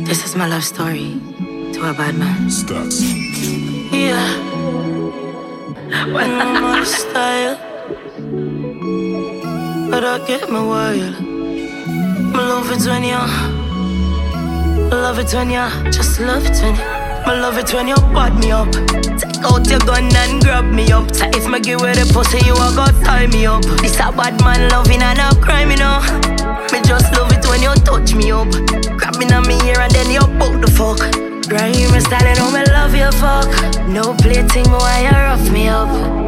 This is my love story to a bad man. Stacks. Yeah. When I'm on style, but I get my wild. I love it when you, love it when you, just love it when you. I love it when you pad me up. Take out your gun and grab me up. So if me give you the pussy, you a go tie me up. This a bad man loving and a crime, you know. Me just love it when you touch me up. Grabbing on me ear and then you poke the fuck. Right, me styling how me love you, fuck. No plating, why you rough me up.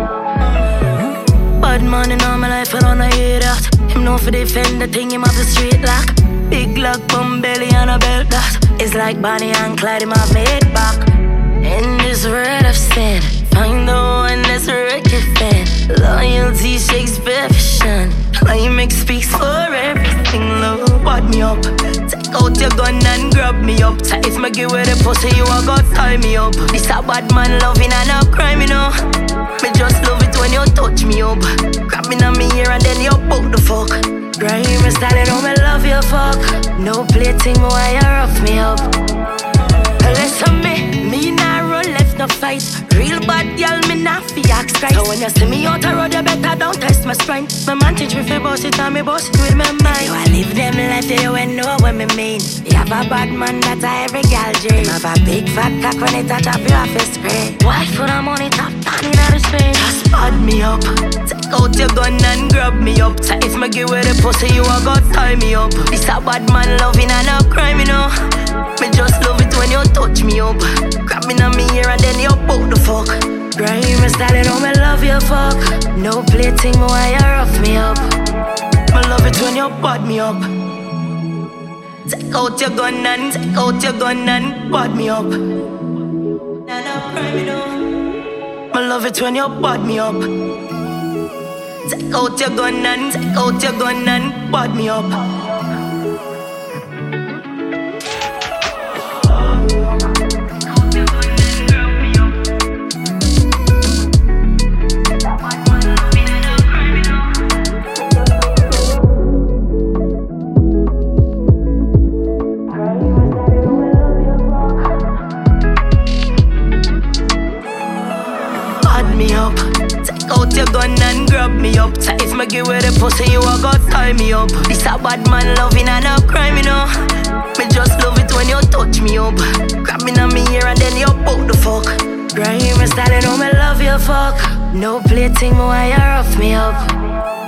Bad man in all my life, I don't hear that. Him know for defend the thing, him have the street lock. Big lock, bum belly and a belt that. It's like Bonnie and Clyde, him have made back. In this world of sin, find the one that's reckoned. Loyalty shakes perfection. Climax speaks for everything, love. Pad me up. Take out your gun and grab me up. So if me give you the pussy, you a go tie me up. This a bad man loving and a crime, you know. Me just love it when you touch me up. Grabbing on me ear and then you poke the fuck. Right, me styling how me love you, fuck. No plating, why you rough me up. Listen me nah run left no fight. Real bad girl, me nah fi ask Christ. So when you see me out the road, you better don't test my strength. My man teach me fi boss it and me boss it with my mind. You a live them life, you ain't know what me mean. You have a bad man that a every girl dream. Have a big fat cock when it touch up you have to spray. Wife for the money top down in the screen. Just pad me up. Take out your gun and grab me up. So if me give you the pussy, you a go tie me up. This a bad man loving and a crime, you know. Me just love it when you touch me up. Grabbing on me ear and then you poke the fuck. Right, me styling how me love you, fuck. No plating, why you rough me up. Me love it when you pad me up. Take out your gun and pad me up. Nah, crime, you know. Me love it when you pad me up. Take out your gun and pad me up. Take out your gun and grab me up. So if me give you the pussy, you a go tie me up. This a bad man loving and a crime, you know. Me just love it when you touch me up. Grabbing on me ear and then you poke the fuck. Right, me styling how me love you, fuck. No plating, why you rough me up.